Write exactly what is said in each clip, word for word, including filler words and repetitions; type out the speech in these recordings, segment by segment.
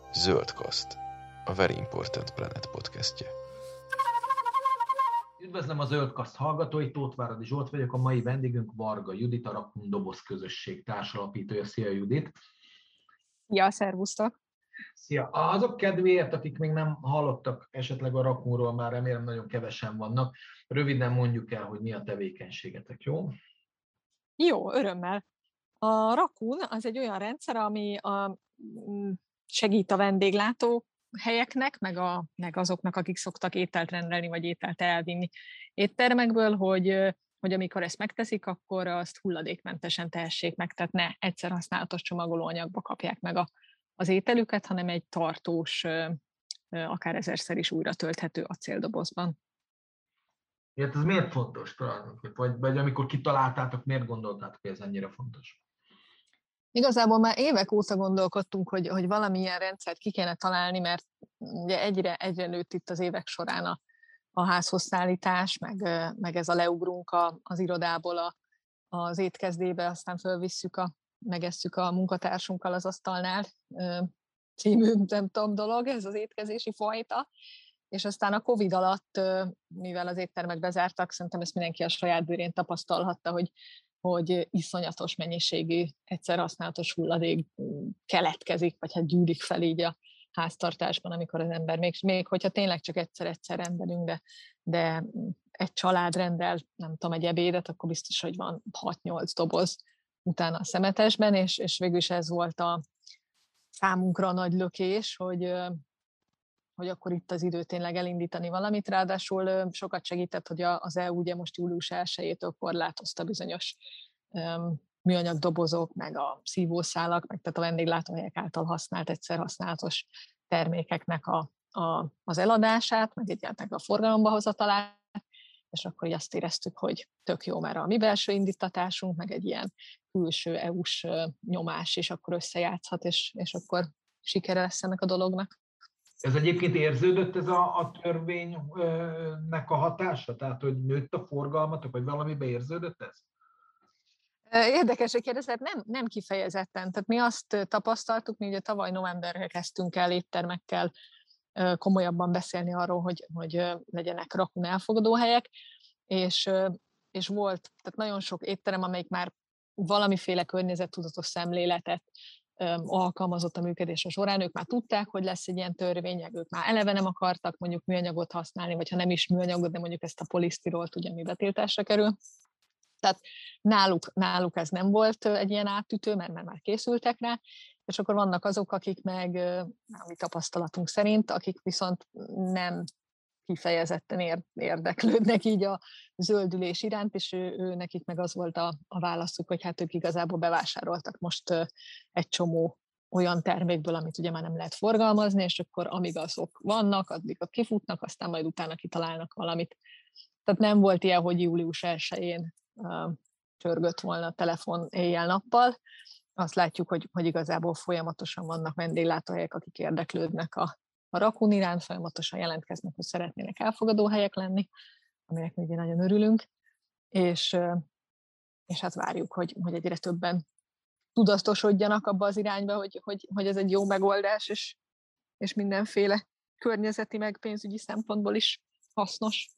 Zöldkaszt, a Very Important Planet podcastje. Üdvözlöm a Zöldkaszt hallgatóit, Tóth Váradi Zsolt vagyok, a mai vendégünk Varga Judit, a Rakun Doboz közösség társalapítója. Szia, Judit! Ja, szervusztok! Szia! Azok kedvéért, akik még nem hallottak esetleg a Rakunról, már remélem nagyon kevesen vannak, röviden mondjuk el, hogy mi a tevékenységetek, jó? Jó, örömmel. A Rakun az egy olyan rendszer, ami a, segít a vendéglátó helyeknek, meg, a, meg azoknak, akik szoktak ételt rendelni, vagy ételt elvinni éttermekből, hogy, hogy amikor ezt megteszik, akkor azt hulladékmentesen tehessék meg, tehát ne egyszer használatos csomagolóanyagba kapják meg a, az ételüket, hanem egy tartós, akár ezerszer is újra tölthető acéldobozban. Hát ez miért fontos tulajdonképpen? Vagy, vagy amikor kitaláltátok, miért gondoltátok, hogy ez ennyire fontos? Igazából már évek óta gondolkodtunk, hogy, hogy valamilyen rendszert ki kéne találni, mert ugye egyre, egyre nőtt itt az évek során a, a házhoz szállítás, meg, meg ez a leugrunk a, az irodából a, az étkezdébe, aztán fölvisszük, a, megesszük a munkatársunkkal az asztalnál című, nem tudom, dolog, ez az étkezési fajta. És aztán a Covid alatt, mivel az éttermek bezártak, szerintem ezt mindenki a saját bőrén tapasztalhatta, hogy, hogy iszonyatos mennyiségű egyszer használatos hulladék keletkezik, vagy hát gyűlik fel így a háztartásban, amikor az ember, még, még hogyha tényleg csak egyszer-egyszer rendelünk, de, de egy család rendel, nem tudom, egy ebédet, akkor biztos, hogy van hat-nyolc doboz utána a szemetesben, és, és végül is ez volt a számunkra a nagy lökés, hogy hogy akkor itt az idő tényleg elindítani valamit. Ráadásul sokat segített, hogy az é u ugye most július elsejétől korlátozta bizonyos um, műanyag dobozok, meg a szívószálak, meg tehát a vendéglátóhelyek által használt egyszer használatos termékeknek a, a, az eladását, meg egyáltalán a forgalomba hozatalát, és akkor így azt éreztük, hogy tök jó, mert a mi belső indítatásunk, meg egy ilyen külső é u-s nyomás is akkor összejátszhat, és, és akkor sikere lesz ennek a dolognak. Ez egyébként érződött, ez a, a törvénynek a hatása? Tehát, hogy nőtt a forgalmatok, vagy valamibe érződött ez? Érdekes, hogy kérdezett, nem, nem kifejezetten. Tehát mi azt tapasztaltuk, mi ugye tavaly novemberre kezdtünk el éttermekkel komolyabban beszélni arról, hogy, hogy legyenek Rakun elfogadóhelyek, és, és volt tehát nagyon sok étterem, amelyik már valamiféle környezettudatos szemléletet alkalmazott a működése során, ők már tudták, hogy lesz egy ilyen törvény, ők már eleve nem akartak mondjuk műanyagot használni, vagy ha nem is műanyagot, de mondjuk ezt a polisztirolt, ugye, ami betiltásra kerül. Tehát náluk, náluk ez nem volt egy ilyen átütő, mert, mert már készültek rá, és akkor vannak azok, akik meg, a mi tapasztalatunk szerint, akik viszont nem kifejezetten érdeklődnek így a zöldülés iránt, és ő, ő nekik meg az volt a, a válaszuk, hogy hát ők igazából bevásároltak most egy csomó olyan termékből, amit ugye már nem lehet forgalmazni, és akkor amíg azok vannak, addig ott kifutnak, aztán majd utána kitalálnak valamit. Tehát nem volt ilyen, hogy július elsején uh, csörgött volna a telefon éjjel-nappal. Azt látjuk, hogy, hogy igazából folyamatosan vannak vendéglátóhelyek, akik érdeklődnek a A Rakun iránt, folyamatosan jelentkeznek, hogy szeretnének elfogadó helyek lenni, aminek még nagyon örülünk, és, és hát várjuk, hogy, hogy egyre többen tudatosodjanak abba az irányba, hogy, hogy, hogy ez egy jó megoldás, és, és mindenféle környezeti meg pénzügyi szempontból is hasznos.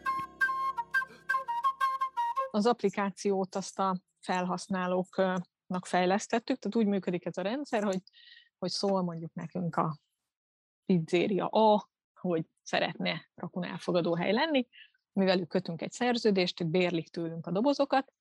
Az applikációt azt a felhasználóknak fejlesztettük, tehát úgy működik ez a rendszer, hogy, hogy szól mondjuk nekünk a pizzéria A, hogy szeretne Rakun elfogadó hely lenni, mivel kötünk egy szerződést, bérlik tőlünk a dobozokat,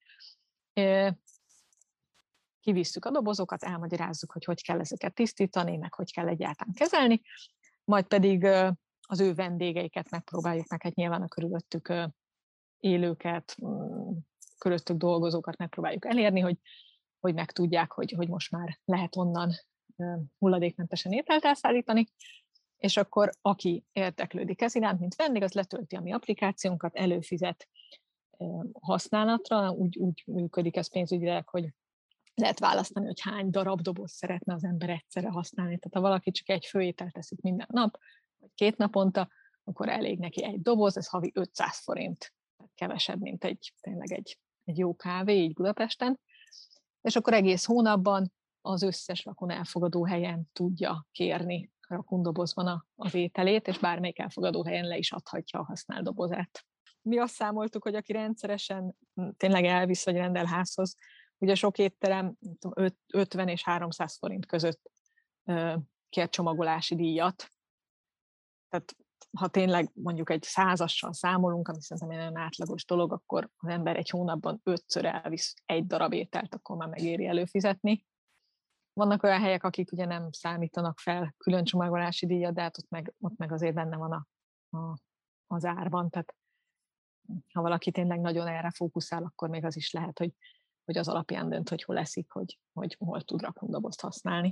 kivisszük a dobozokat, elmagyarázzuk, hogy hogy kell ezeket tisztítani, meg hogy kell egyáltalán kezelni, majd pedig az ő vendégeiket megpróbáljuk meg, hát nyilván a körülöttük élőket, körülöttük dolgozókat megpróbáljuk elérni, hogy, hogy megtudják, hogy, hogy most már lehet onnan hulladékmentesen ételt elszállítani, és akkor aki érdeklődik ez iránt, mint vendég, az letölti a mi applikációnkat, előfizet használatra, úgy, úgy működik ez pénzügyileg, hogy lehet választani, hogy hány darab doboz szeretne az ember egyszerre használni. Tehát ha valaki csak egy főételt teszik minden nap, vagy két naponta, akkor elég neki egy doboz, ez havi ötszáz forint. Tehát kevesebb, mint egy, tényleg egy, egy jó kávé így Budapesten. És akkor egész hónapban az összes Rakun elfogadó helyen tudja kérni rakundobozban az ételét, és bármelyik elfogadó helyen le is adhatja a használt dobozát. Mi azt számoltuk, hogy aki rendszeresen tényleg elvisz vagy rendel házhoz, ugye sok étterem ötven és háromszáz forint között kér csomagolási díjat. Tehát ha tényleg mondjuk egy százassal számolunk, ami szerintem egy nagyon átlagos dolog, akkor az ember egy hónapban ötször elvisz egy darab ételt, akkor már megéri előfizetni. Vannak olyan helyek, akik ugye nem számítanak fel külön csomagolási díjat, de hát ott meg, ott meg azért benne van a, a, az árban. Tehát ha valaki tényleg nagyon erre fókuszál, akkor még az is lehet, hogy, hogy az alapján dönt, hogy hol eszik, hogy, hogy hol tud rakundobozt használni.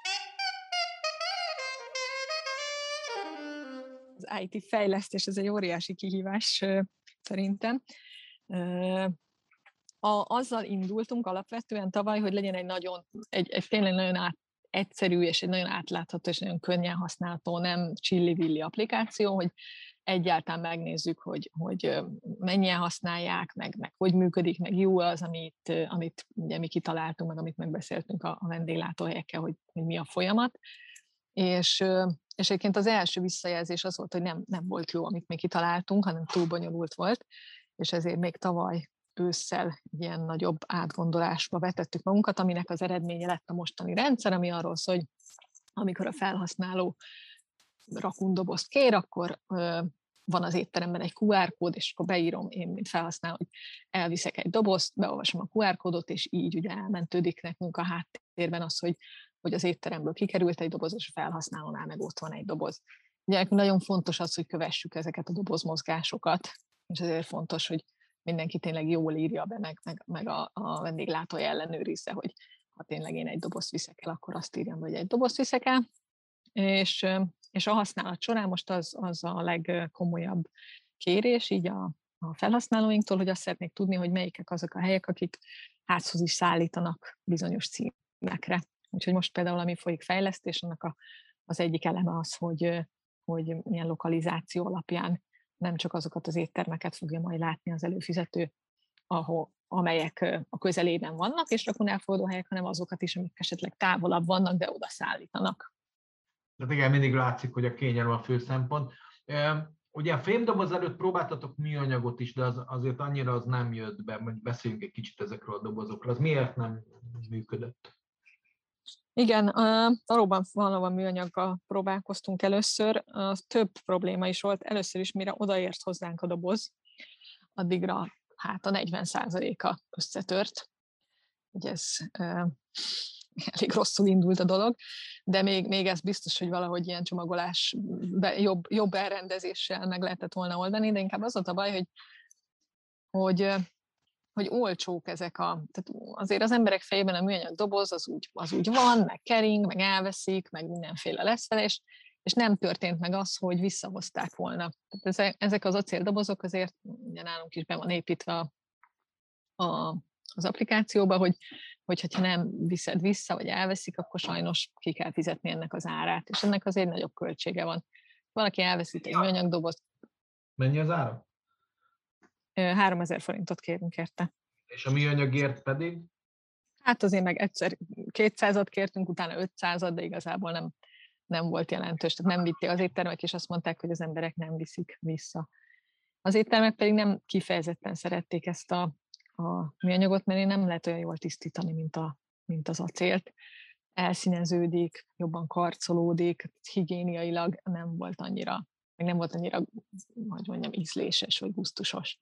Az i té fejlesztés, ez egy óriási kihívás szerintem. A, azzal indultunk alapvetően tavaly, hogy legyen egy nagyon, egy, egy tényleg nagyon át, egyszerű és egy nagyon átlátható és nagyon könnyen használható, nem csilli-villi applikáció, hogy egyáltalán megnézzük, hogy, hogy mennyien használják, meg, meg hogy működik, meg jó az, amit, amit ugye mi kitaláltunk, meg amit megbeszéltünk a, a vendéglátóhelyekkel, hogy, hogy mi a folyamat. És, és egyébként az első visszajelzés az volt, hogy nem, nem volt jó, amit mi kitaláltunk, hanem túl bonyolult volt, és ezért még tavaly ősszel ilyen nagyobb átgondolásba vetettük magunkat, aminek az eredménye lett a mostani rendszer, ami arról szól, hogy amikor a felhasználó rakundobozt kér, akkor ö, van az étteremben egy kú ár kód, és akkor beírom én, mint felhasználó, hogy elviszek egy dobozt, beolvasom a kú ár kódot, és így ugye elmentődik nekünk a háttérben az, hogy, hogy az étteremből kikerült egy doboz, és a felhasználónál meg ott van egy doboz. Ugye nagyon fontos az, hogy kövessük ezeket a dobozmozgásokat, és ezért fontos, hogy mindenki tényleg jól írja be, meg, meg, meg a, a vendéglátója ellenőrizze, hogy ha tényleg én egy dobozt viszek el, akkor azt írjam, hogy egy dobozt viszek el. És, és a használat során most az, az a legkomolyabb kérés így a, a felhasználóinktól, hogy azt szeretnék tudni, hogy melyikek azok a helyek, akik házhoz is szállítanak bizonyos címekre. Úgyhogy most például, ami folyik fejlesztés, annak a, az egyik eleme az, hogy, hogy milyen lokalizáció alapján nem csak azokat az éttermeket fogja majd látni az előfizető, ahol, amelyek a közelében vannak, és rakun elfogadó helyek, hanem azokat is, amik esetleg távolabb vannak, de oda szállítanak. Tehát igen, mindig látszik, hogy a kényelem a fő szempont. Ugye a fémdoboz előtt próbáltatok műanyagot is, de az, azért annyira az nem jött be, hogy beszéljünk egy kicsit ezekről a dobozokról. Az miért nem működött? Igen, valóban valóban műanyaggal próbálkoztunk először. Több probléma is volt. Először is, mire odaért hozzánk a doboz, addigra hát a negyven százaléka összetört. Ugye ez uh, elég rosszul indult a dolog, de még, még ez biztos, hogy valahogy ilyen csomagolás be, jobb, jobb elrendezéssel meg lehetett volna oldani, de inkább az volt a baj, hogy, hogy, hogy olcsók ezek a... Tehát azért az emberek fejében a műanyag doboz az úgy, az úgy van, meg kering, meg elveszik, meg mindenféle lesz vele, és, és nem történt meg az, hogy visszahozták volna. Tehát ezek, ezek az acéldobozok azért ugye nálunk is be van építve a, a az applikációba, hogy, hogy ha nem viszed vissza, vagy elveszik, akkor sajnos ki kell fizetni ennek az árát, és ennek azért nagyobb költsége van. Valaki elveszít egy műanyagdobozt. Mennyi az ára? háromezer forintot kérünk érte. És a műanyagért pedig? Hát azért meg egyszer kétszázat kértünk, utána ötszázat, de igazából nem, nem volt jelentős. Tehát nem vitték az éttermek, és azt mondták, hogy az emberek nem viszik vissza. Az éttermek pedig nem kifejezetten szerették ezt a a műanyagot, mert nem lehet olyan jól tisztítani, mint, a, mint az acélt. Elszíneződik, jobban karcolódik, higiéniailag nem volt annyira, meg nem volt annyira, hogy mondjam, ízléses vagy gusztusos.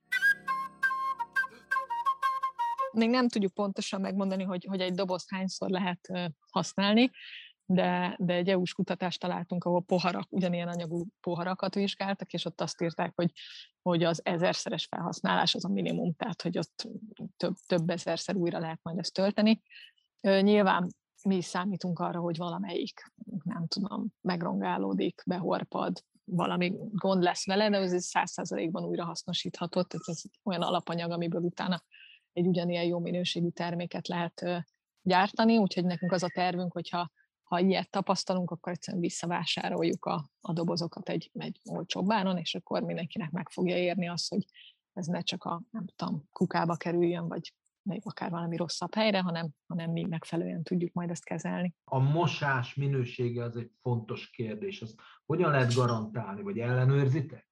Még nem tudjuk pontosan megmondani, hogy, hogy egy dobozt hányszor lehet használni, de, de egy é u-s kutatást találtunk, ahol poharak, ugyanilyen anyagú poharakat vizsgáltak, és ott azt írták, hogy, hogy az ezerszeres felhasználás az a minimum, tehát hogy ott több, több ezerszer újra lehet majd ezt tölteni. Nyilván mi is számítunk arra, hogy valamelyik, nem tudom, megrongálódik, behorpad, valami gond lesz vele, de az száz százalékban újra hasznosítható, tehát ez olyan alapanyag, amiből utána egy ugyanilyen jó minőségű terméket lehet gyártani, úgyhogy nekünk az a tervünk, hogyha ha ilyet tapasztalunk, akkor egyszerűen visszavásároljuk a, a dobozokat egy, egy olcsóbb áron, és akkor mindenkinek meg fogja érni azt, hogy ez ne csak a, nem tudom, kukába kerüljön, vagy még akár valami rosszabb helyre, hanem, hanem mi megfelelően tudjuk majd ezt kezelni. A mosás minősége az egy fontos kérdés. Azt hogyan lehet garantálni, vagy ellenőrzitek?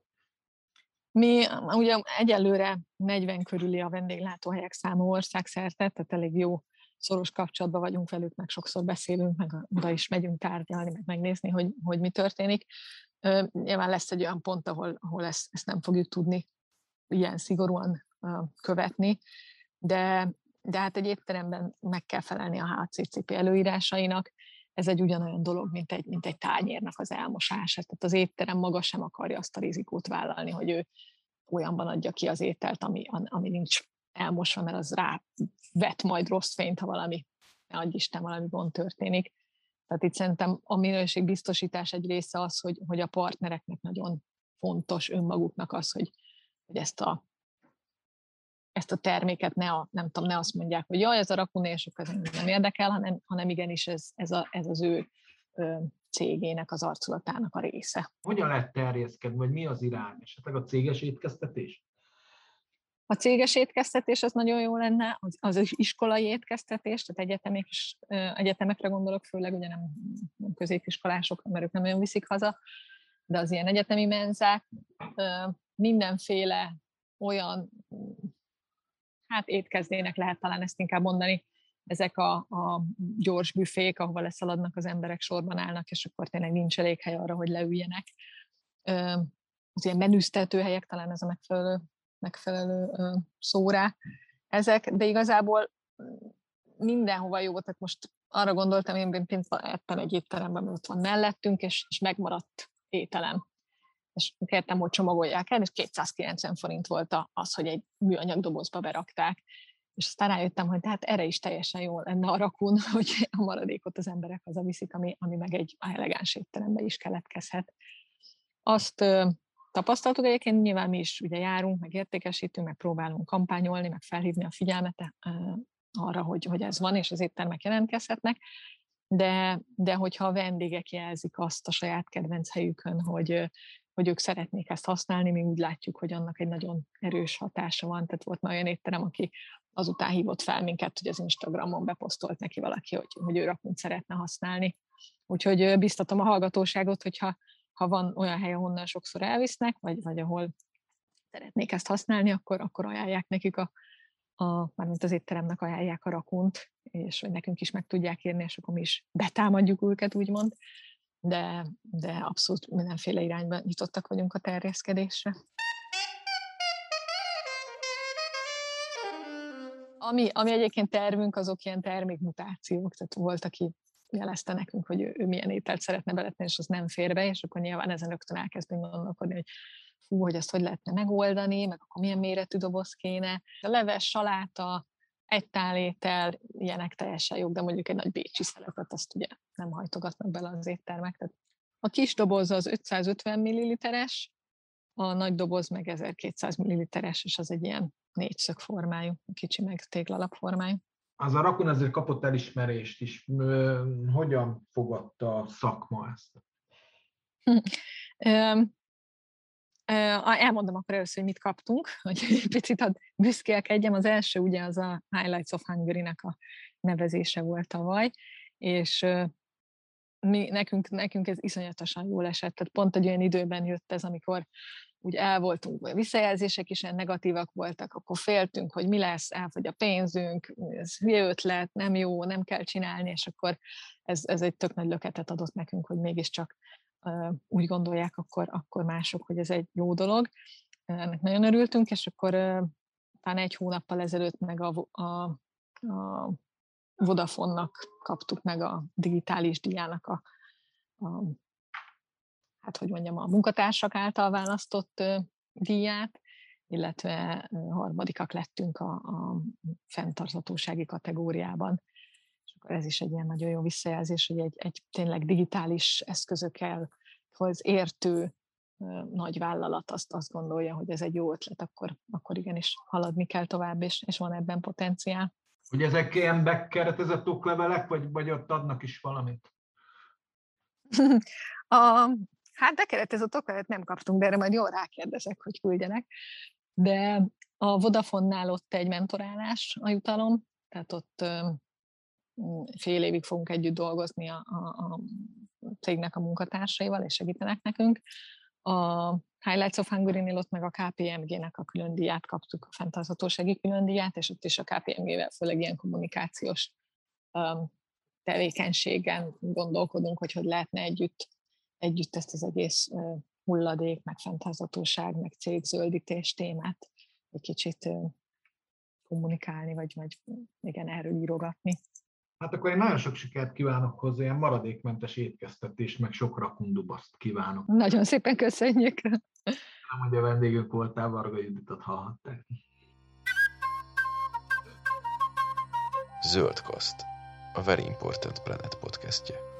Mi ugye egyelőre negyven körüli a vendéglátóhelyek száma országszerte, tehát elég jó szoros kapcsolatban vagyunk velük, meg sokszor beszélünk, meg oda is megyünk tárgyalni, meg megnézni, hogy, hogy mi történik. Nyilván lesz egy olyan pont, ahol, ahol ezt, ezt nem fogjuk tudni ilyen szigorúan követni, de, de hát egy étteremben meg kell felelni a há cé cé pé előírásainak. Ez egy ugyanolyan dolog, mint egy, mint egy tányérnak az elmosása. Tehát az étterem maga sem akarja azt a rizikót vállalni, hogy ő olyanban adja ki az ételt, ami, ami nincs elmosva, mert az rá vet majd rossz fényt, ha valami, ne adj Isten, valami gond történik. Tehát itt szerintem a minőségbiztosítás egy része az, hogy, hogy a partnereknek nagyon fontos önmaguknak az, hogy, hogy ezt a ezt a terméket ne, a, nem tudom, ne azt mondják, hogy jaj, ez a rakuné, és akkor ez nem érdekel, hanem, hanem igenis ez, ez, a, ez az ő ö, cégének, az arculatának a része. Hogyan lehet terjeszkedni, vagy mi az irány? Esetleg a céges étkeztetés? A céges étkeztetés az nagyon jó lenne, az, az iskolai étkeztetés, tehát egyetemek, egyetemekre gondolok, főleg ugye nem, nem középiskolásokra, mert ők nem olyan viszik haza, de az ilyen egyetemi menzák, mindenféle olyan, hát étkezdének lehet talán ezt inkább mondani, ezek a, a gyors büfék, ahova leszaladnak az emberek, sorban állnak, és akkor tényleg nincs elég hely arra, hogy leüljenek. Az ilyen menüztető helyek, talán ez a megfelelő, megfelelő szó rá ezek, de igazából mindenhova jó, tehát most arra gondoltam, én pénzt ettem egy étteremben, mert ott van mellettünk, és, és megmaradt ételem. És kértem, hogy csomagolják el, és kétszázkilencven forint volt az, hogy egy műanyag dobozba berakták. És aztán rájöttem, hogy hát erre is teljesen jól lenne a rakun, hogy a maradékot az emberek hazaviszik, ami, ami meg egy elegáns étteremben is keletkezhet. Azt ö, tapasztaltuk egyébként, nyilván mi is ugye járunk, meg értékesítünk, meg próbálunk kampányolni, meg felhívni a figyelmet ö, arra, hogy, hogy ez van, és az éttermek jelentkezhetnek. De, de hogyha a vendégek jelzik azt a saját kedvenc helyükön, hogy, hogy ők szeretnék ezt használni, mi úgy látjuk, hogy annak egy nagyon erős hatása van. Tehát volt már olyan étterem, aki azután hívott fel minket, hogy az Instagramon beposztolt neki valaki, hogy, hogy ő rakunt szeretne használni. Úgyhogy biztatom a hallgatóságot, hogyha ha van olyan hely, ahonnan sokszor elvisznek, vagy, vagy ahol szeretnék ezt használni, akkor, akkor ajánlják nekik a A, mármint az étteremnek ajánlják a rakunt, és hogy nekünk is meg tudják írni, és akkor mi is betámadjuk őket, úgymond, de, de abszolút mindenféle irányban nyitottak vagyunk a terjeszkedésre. Ami, ami egyébként tervünk, azok ilyen termékmutációk, tehát volt, aki jelezte nekünk, hogy ő, ő milyen ételt szeretne beletni, és az nem fér be, és akkor nyilván ezen rögtön elkezdünk gondolkodni, hogy fú, hogy ezt hogy lehetne megoldani, meg akkor milyen méretű doboz kéne. A leves, saláta, egy tálétel, ilyenek teljesen jók, de mondjuk egy nagy bécsi szeletet, azt ugye nem hajtogatnak bele az éttermek. Tehát a kis doboz az ötszázötven milliliteres, a nagy doboz meg ezerkétszáz milliliteres, és az egy ilyen négyszög formájú, kicsi meg téglalap formájú. Az a rakun azért kapott elismerést is. Hogyan fogadta a szakma ezt? Elmondom akkor először, hogy mit kaptunk, hogy egy picit ad büszkélkedjem. Az első ugye az a Highlights of Hungary-nek a nevezése volt tavaly, és mi, nekünk, nekünk ez iszonyatosan jól esett. Tehát pont egy olyan időben jött ez, amikor úgy el voltunk, visszajelzések is ilyen negatívak voltak, akkor féltünk, hogy mi lesz, elfogy a pénzünk, ez hülye ötlet, nem jó, nem kell csinálni, és akkor ez, ez egy tök nagy löketet adott nekünk, hogy mégiscsak uh, úgy gondolják akkor, akkor mások, hogy ez egy jó dolog. Ennek nagyon örültünk, és akkor uh, talán egy hónappal ezelőtt meg a, a, a Vodafone-nak kaptuk meg a digitális díjának a, a hát hogy mondjam, a munkatársak által választott díját, illetve harmadikak lettünk a, a fenntarthatósági kategóriában. És akkor ez is egy ilyen nagyon jó visszajelzés, hogy egy, egy tényleg digitális eszközökkel az értő nagy vállalat azt, azt gondolja, hogy ez egy jó ötlet, akkor, akkor igenis haladni kell tovább, és, és van ebben potenciál. Hogy ezek ilyen bekeretezett oklevelek, vagy, vagy ott adnak is valamit? a, hát bekeretezett oklevelet nem kaptunk, de erre majd jól rákérdezek, hogy küldjenek. De a Vodafone-nál ott egy mentorálás a jutalom, tehát ott fél évig fogunk együtt dolgozni a, a, a cégnek a munkatársaival, és segítenek nekünk. A Highlights of Hungary-nél ott meg a ká pé em gé-nek a külön díját kaptuk, a fenntarthatósági külön díját, és ott is a ká pé em gé-vel főleg ilyen kommunikációs um, tevékenységen gondolkodunk, hogy hogy lehetne együtt, együtt ezt az egész uh, hulladék, meg fenntarthatóság, meg cégzöldítés témát egy kicsit uh, kommunikálni, vagy, vagy igen, erről írogatni. Hát akkor én nagyon sok sikert kívánok hozzá, ilyen maradékmentes étkeztetést, meg sok rakundubaszt kívánok. Nagyon szépen köszönjük. Nem, hogy a vendégünk voltál, Varga Juditot hallhatták. Zöld Kaszt, a Very Important Planet podcastje.